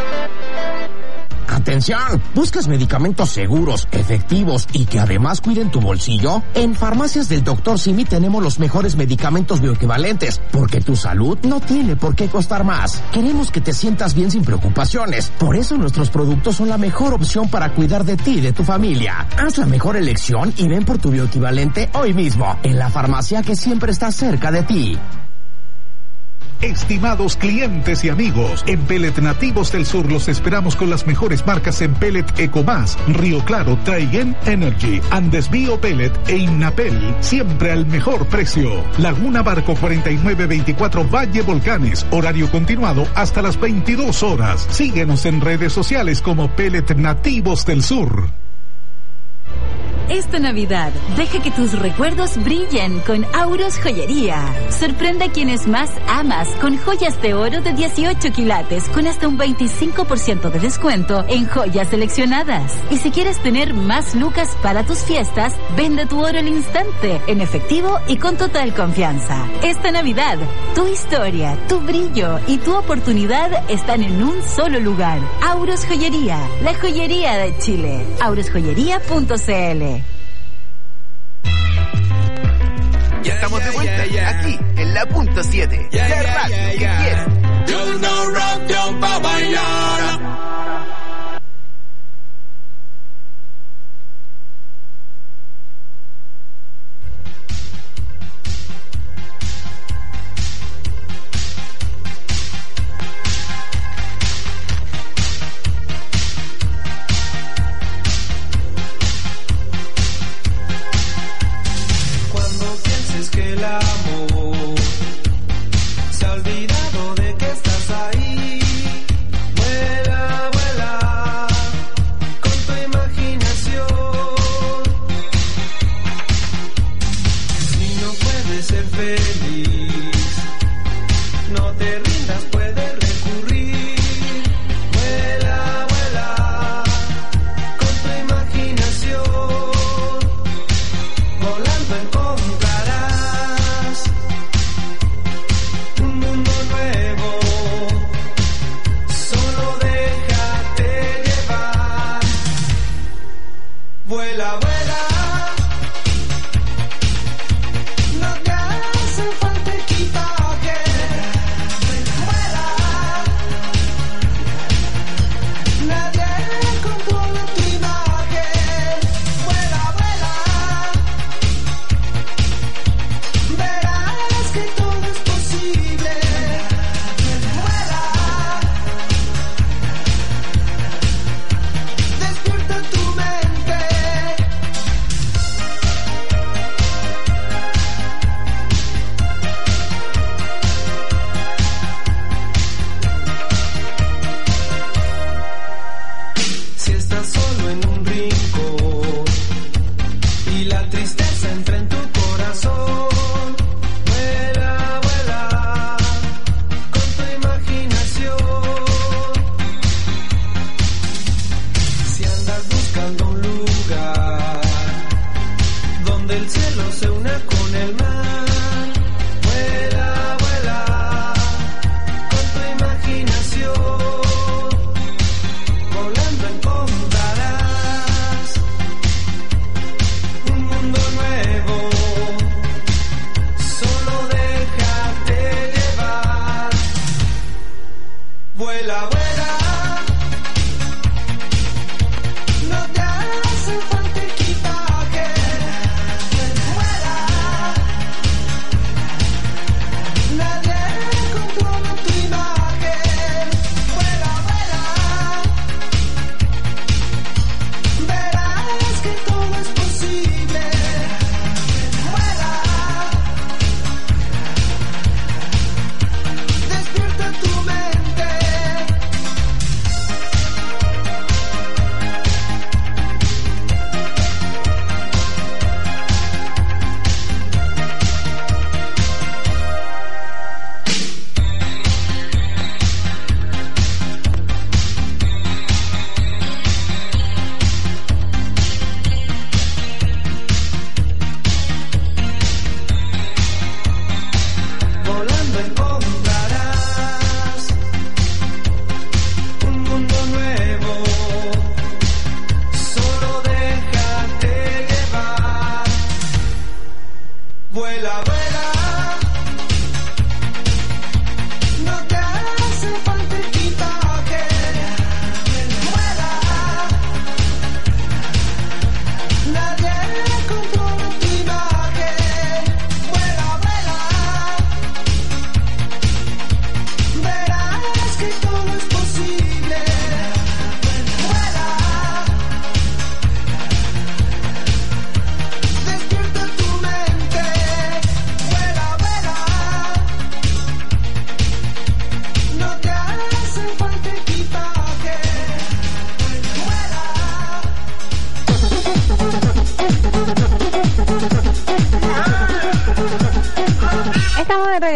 Atención, ¿buscas medicamentos seguros, efectivos y que además cuiden tu bolsillo? En Farmacias del doctor Simi tenemos los mejores medicamentos bioequivalentes, porque tu salud no tiene por qué costar más. Queremos que te sientas bien sin preocupaciones, por eso nuestros productos son la mejor opción para cuidar de ti y de tu familia. Haz la mejor elección y ven por tu bioequivalente hoy mismo, en la farmacia que siempre está cerca de ti. Estimados clientes y amigos, en Pellet Nativos del Sur los esperamos con las mejores marcas en pellet Ecomás, Río Claro, Traigen Energy, Andes Bio Pellet e Innapel, siempre al mejor precio. Laguna Barco cuarenta y nueve veinticuatro Valle Volcanes, horario continuado hasta las veintidós horas. Síguenos en redes sociales como Pellet Nativos del Sur. Esta Navidad, deja que tus recuerdos brillen con Auros Joyería. Sorprende a quienes más amas con joyas de oro de dieciocho quilates con hasta un veinticinco por ciento de descuento en joyas seleccionadas. Y si quieres tener más lucas para tus fiestas, vende tu oro al instante, en efectivo y con total confianza. Esta Navidad, tu historia, tu brillo y tu oportunidad están en un solo lugar. Auros Joyería, la joyería de Chile. auros joyería punto cl. Ya estamos de vuelta, yeah, yeah, yeah. Aquí, en la punto siete. Yeah, la yeah, radio yeah, que yeah. quieres. Yo no rock, yo pa' bailar.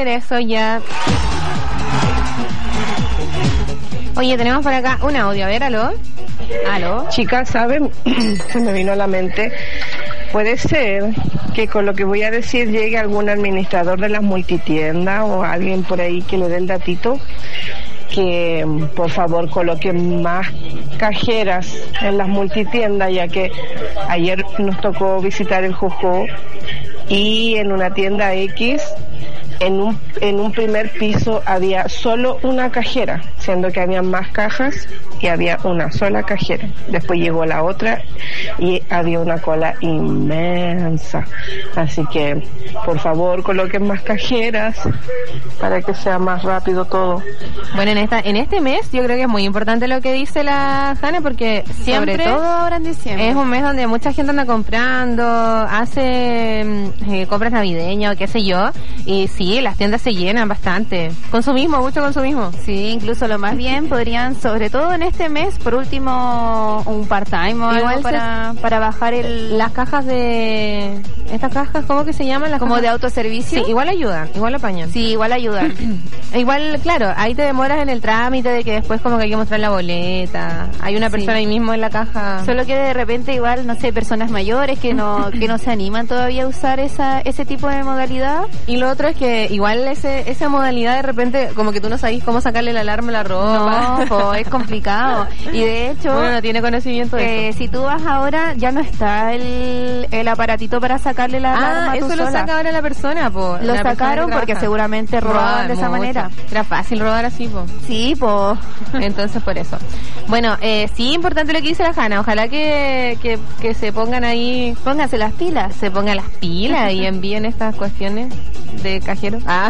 hacer eso ya. Oye, tenemos por acá un audio. A ver, aló. Aló. Chicas, ¿saben? Se me vino a la mente. Puede ser que con lo que voy a decir llegue algún administrador de las multitiendas o alguien por ahí que le dé el datito, que por favor coloquen más cajeras en las multitiendas, ya que ayer nos tocó visitar el Jojo y en una tienda X, en un, en un primer piso había solo una cajera, siendo que había más cajas y había una sola cajera. Después llegó la otra y había una cola inmensa. Así que, por favor, coloquen más cajeras para que sea más rápido todo. Bueno, en esta en este mes yo creo que es muy importante lo que dice la Hanna, porque siempre, sobre todo ahora en diciembre, es un mes donde mucha gente anda comprando, hace eh, compras navideñas o qué sé yo, y sí, las tiendas se llenan bastante. Consumismo, mucho consumismo. Sí, incluso lo más bien podrían, sobre todo en este mes, por último, un part-time o Igual algo para, se... para bajar el... Las cajas de... Estas cajas, ¿cómo que se llaman? Las como cajas... de autoservicio. Sí, igual ayudan, igual apañan. Sí, igual ayudan. Igual, claro, ahí te demoras en el trámite de que después como que hay que mostrar la boleta. Hay una persona sí. ahí mismo en la caja. Solo que de repente igual, no sé, personas mayores que no que no se animan todavía a usar esa ese tipo de modalidad. Y lo otro es que igual ese esa modalidad de repente como que tú no sabes cómo sacarle la alarma a la ropa. No, po, es complicado. Y de hecho, bueno, no tiene conocimiento de eh, eso. Si tú vas ahora, ya no está el, el aparatito para sacarle la alarma. Ah, eso lo sola. Saca ahora la persona, po. Lo la sacaron persona porque seguramente robaban roban de esa mucho. manera. Era fácil robar así, po. Sí, po. Entonces, por eso. Bueno, eh, sí, importante lo que dice la Hanna. Ojalá que, que, que se pongan ahí... Pónganse las pilas. Se pongan las pilas y envíen estas cuestiones de cajeros. Ah.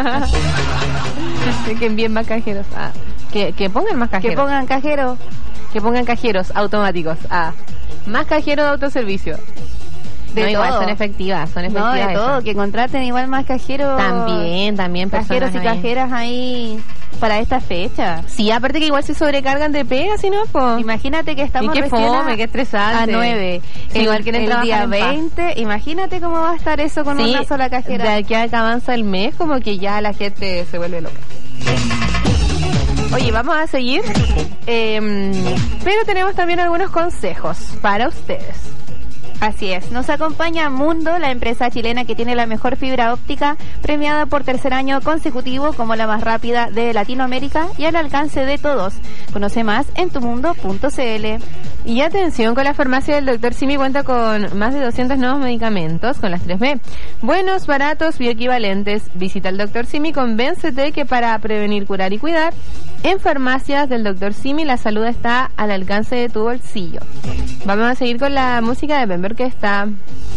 Que envíen más cajeros. Ah. Que, que pongan más cajeros. Que pongan cajeros. Que pongan cajeros automáticos. Ah. Más cajeros de autoservicio. De no, todo. igual son efectivas, son efectivas. No, de todo, esas. Que contraten igual más cajeros. También, también cajeros y ahí. cajeras ahí para esta fecha. Sí, aparte que igual se sobrecargan de pega, si no, po. Imagínate que estamos y qué recién fome, a, qué estresante. a nueve. Sí, el, igual quieren el trabajar día en veinte, paz. Imagínate cómo va a estar eso con sí, una sola cajera. De aquí a que avanza el mes, como que ya la gente se vuelve loca. Oye, vamos a seguir, eh, pero tenemos también algunos consejos para ustedes. Así es, nos acompaña Mundo, la empresa chilena que tiene la mejor fibra óptica, premiada por tercer año consecutivo como la más rápida de Latinoamérica y al alcance de todos. Conoce más en tumundo punto cl. Y atención, con la farmacia del doctor Simi cuenta con más de doscientos nuevos medicamentos con las tres B. Buenos, baratos, bioequivalentes. Visita al doctor Simi, convéncete que para prevenir, curar y cuidar, en farmacias del doctor Simi la salud está al alcance de tu bolsillo. Vamos a seguir con la música de Bember que está...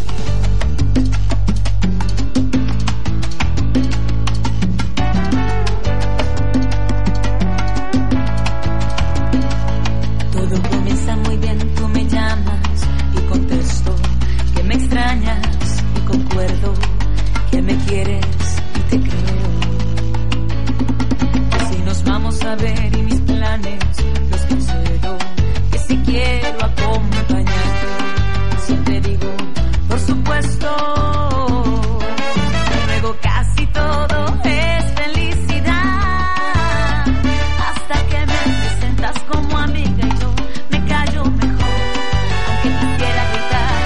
Todo comienza muy bien, tú me llamas y contesto que me extrañas y concuerdo que me quieres y te creo. Si nos vamos a ver y mis planes los concedo, que si quiero acompañarte, siempre digo, por supuesto. Luego casi todo es felicidad, hasta que me presentas como amiga y yo me callo mejor, aunque quisiera gritar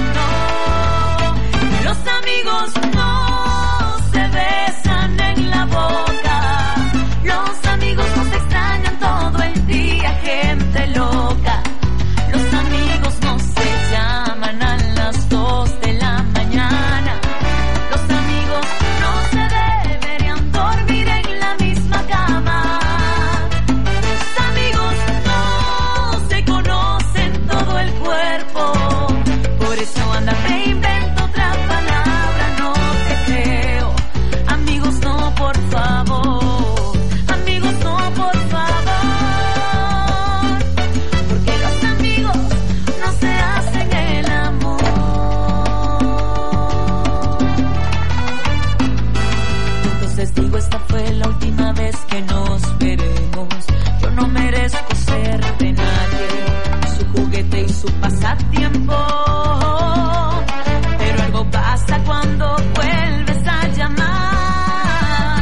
no. Los amigos no se besan en la boca, los amigos no se extrañan todo el día, gente loca. Los amigos no se llaman a las dos de la mañana, los amigos no se deberían dormir en la misma cama, los amigos no se conocen todo el cuerpo, por eso anda me invento otra palabra, no te creo. Amigos no, por favor, amigos no, por favor, porque los amigos no se hacen el amor. Entonces digo, esta fue la última vez que nos veremos. Yo no merezco ser de nadie, su juguete y su pasatiempo, pero algo pasa cuando vuelves a llamar.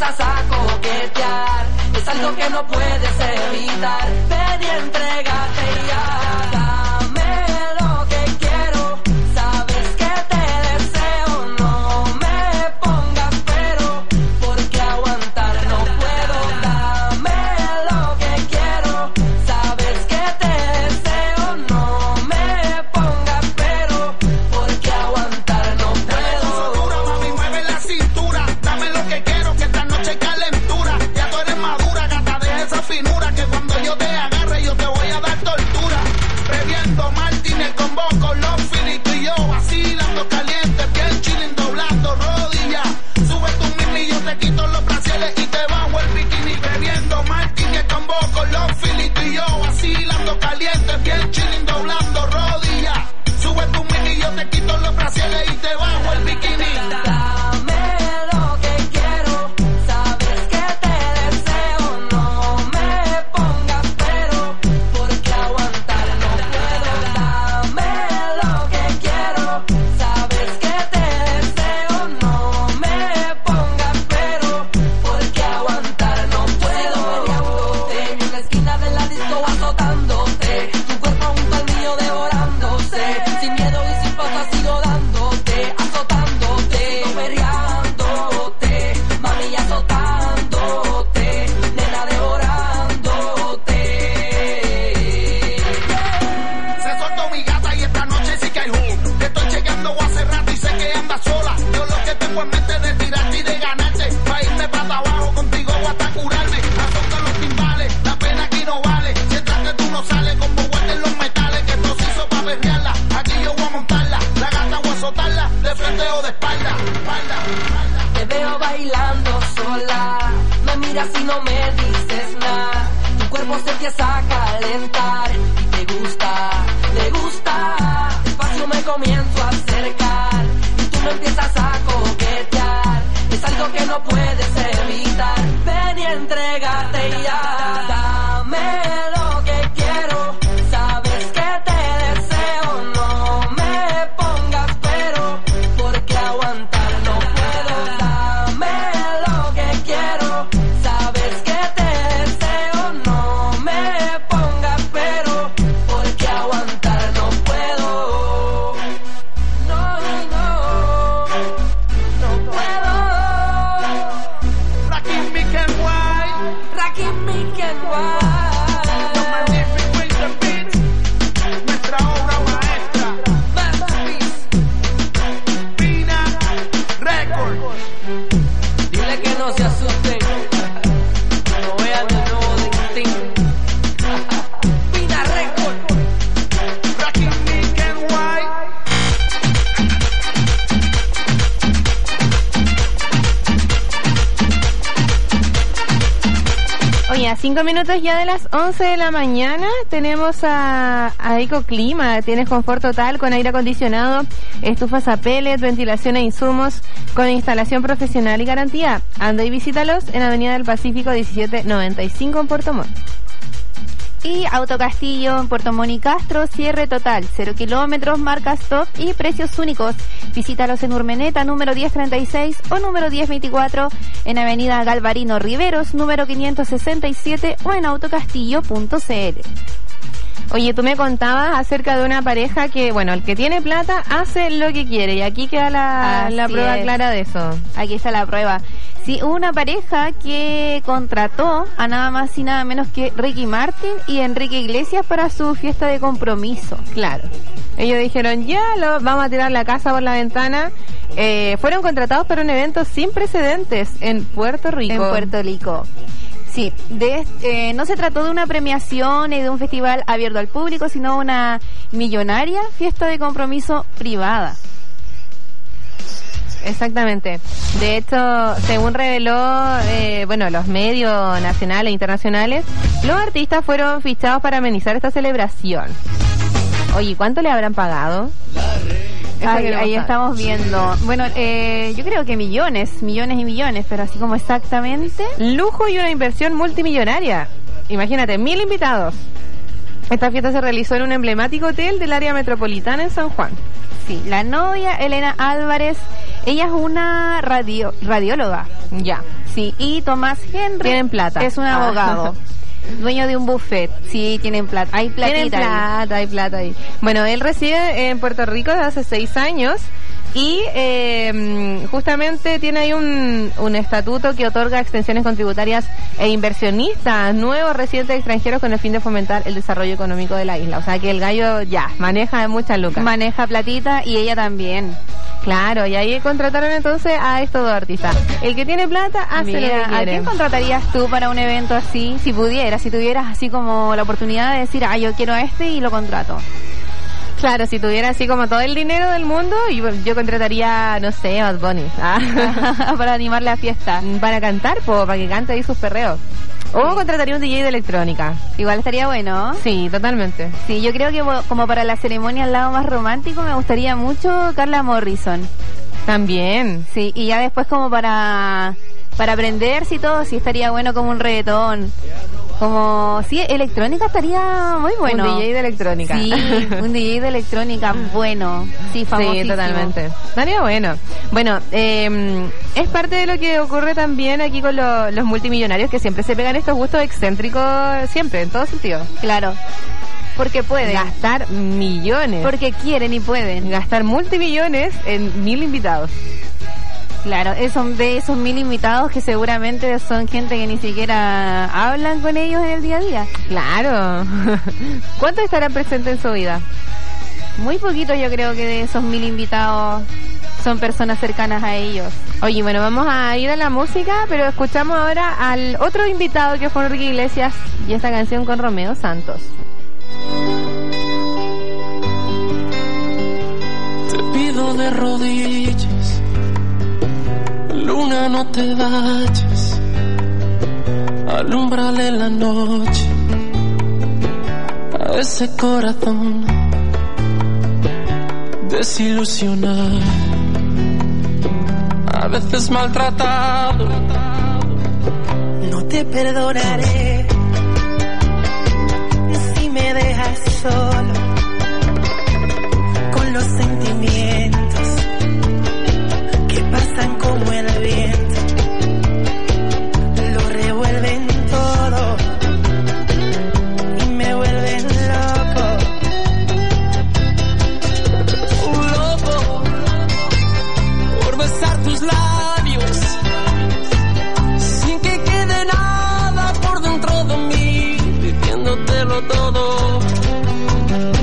empiezas a coquetear, es algo que no puedes evitar. Ven y entrégate ya, dame lo que quiero, sabes que te deseo, no me pongas pero, porque aguantar no puedo. Dame lo que quiero, sabes que te deseo, no me pongas pero, porque aguantar no puedo. Mami, mueve la cintura, dame lo que quiero, que esta noche hay calentura. Ya tú eres madura, gata, deja esa finura, que cuando yo te agarre yo te voy a dar tortura. Bebiendo Martínez con vos, con los filitos y yo vacilando caliente, bien chilling, doblando rodillas. Sube tu mini, yo te quito los brasiles y te bajo el bikini. Bebiendo Martínez con vos, con los filitos y yo vacilando caliente, bien chilling, doblando rodillas. Sube tu mini, yo te quito los brasiles y te bajo el bikini. Dame lo que quiero, sabes que te deseo, no me pongas pero, porque aguantar no puedo. Dame lo que quiero, sabes que te deseo, no me pongas pero, porque aguantar no puedo. Peleándote en la esquina de la disco azotándote, tu cuerpo junto al mío devorándose, sin miedo y sin pausa sigo dándote, azotándote, peleándote, mami azotándote, nena devorándote. Se soltó mi gata y esta noche sí que hay jugo. Te estoy chequeando hace rato y sé que andas sola. Yo lo que tengo en mente es de tirarte y de ganarte, pa' irme para abajo contigo o hasta curarme. Azota los timbales, la pena aquí no vale. Sientas que tú no sales como guarden los metales, que esto se hizo pa' berrearla. Aquí yo voy a montarla, la gata voy a azotarla, de frente o de espalda, espalda, espalda. Te veo bailando sola, me miras y no me dices nada. Tu cuerpo se empieza a calentar y te gusta, te gusta. Despacio me comienzo a acercar y tú me empiezas a coquetear. Es algo que no puedes evitar. Ven y entrégate ya, dame lo que quiero, sabes que te deseo, no me pongas pero, porque aguantar no puedo. Dame lo que quiero, sabes que te deseo, no me pongas pero, porque aguantar no puedo. No, no, no puedo. Rakim, Mick and White, Rakim, Mick and White. los Magnific Winter Beats, nuestra obra maestra, Masterpiece. Pina Records. Dile que no se asusten, no vean el nuevo distinto. Pina Record. Rakim, Mick and White. Oye, a cinco minutos ya de las once de la mañana tenemos a, a Ecoclima. Tienes confort total con aire acondicionado, estufas a pellet, ventilación e insumos con instalación profesional y garantía. Anda y visítalos en Avenida del Pacífico diecisiete noventa y cinco en Puerto Montt. Y Autocastillo en Puerto Montt y Castro, cierre total, cero kilómetros, marcas top y precios únicos. Visítalos en Urmeneta, número diez treinta y seis o número diez veinticuatro, en Avenida Galvarino Riveros, número quinientos sesenta y siete o en autocastillo punto c l. Oye, tú me contabas acerca de una pareja que, bueno, el que tiene plata hace lo que quiere, y aquí queda la, la prueba es. clara de eso. Aquí está la prueba. Sí, hubo una pareja que contrató a nada más y nada menos que Ricky Martin y Enrique Iglesias para su fiesta de compromiso. Claro. Ellos dijeron, ya, lo, vamos a tirar la casa por la ventana. Eh, fueron contratados para un evento sin precedentes en Puerto Rico. En Puerto Rico. Sí, de, eh, no se trató de una premiación ni de un festival abierto al público, sino una millonaria fiesta de compromiso privada. Exactamente. De hecho, según reveló, eh, bueno, los medios nacionales e internacionales, los artistas fueron fichados para amenizar esta celebración. Oye, ¿cuánto le habrán pagado? Ahí, ahí estamos viendo. Bueno, eh, yo creo que millones, millones y millones, pero así como exactamente. Lujo y una inversión multimillonaria. Imagínate, mil invitados. Esta fiesta se realizó en un emblemático hotel del área metropolitana en San Juan. Sí, la novia, Elena Álvarez, ella es una radio, radióloga. Ya. Sí, y Tomás Henry tienen plata. Es un Ah. abogado. Dueño de un buffet. Sí, tienen plata. Hay platita. Tienen plata, hay plata ahí. Bueno, él reside en Puerto Rico desde hace seis años y eh, justamente tiene ahí un, un estatuto que otorga extensiones contributarias e inversionistas nuevos residentes extranjeros con el fin de fomentar el desarrollo económico de la isla. O sea que el gallo ya maneja muchas lucas. Maneja platita y ella también. Claro, y ahí contrataron entonces a estos dos artistas. El que tiene plata hace Mira, lo que ¿a quiere. quién contratarías tú para un evento así? Si pudieras, si tuvieras así como la oportunidad de decir, ah, yo quiero a este y lo contrato. Claro, si tuviera así como todo el dinero del mundo, yo, yo contrataría, no sé, a Bad Bunny. Ah. Para animar la fiesta. Para cantar, po, para que cante ahí sus perreos. O contrataría un D J de electrónica. Igual estaría bueno. Sí, totalmente. Sí, yo creo que como para la ceremonia al lado más romántico me gustaría mucho Carla Morrison. También. Sí, y ya después como para para aprenderse y todo, sí estaría bueno como un reggaetón. Como, sí, electrónica estaría muy bueno. Un D J de electrónica. Sí, un D J de electrónica bueno. Sí, famosísimo. Sí, totalmente. Estaría bueno. Bueno, eh, es parte de lo que ocurre también aquí con lo, los multimillonarios que siempre se pegan estos gustos excéntricos, siempre, en todo sentido. Claro. Porque pueden. Gastar millones. Porque quieren y pueden. Gastar multimillones en mil invitados. Claro, esos, de esos mil invitados que seguramente son gente que ni siquiera hablan con ellos en el día a día. Claro. ¿Cuántos estarán presentes en su vida? Muy poquito, yo creo que de esos mil invitados son personas cercanas a ellos. Oye, bueno, vamos a ir a la música, pero escuchamos ahora al otro invitado que fue Enrique Iglesias y esta canción con Romeo Santos. Te pido de rodillas, luna, no te vayas, alúmbrale la noche a ese corazón desilusionado, a veces maltratado. No te perdonaré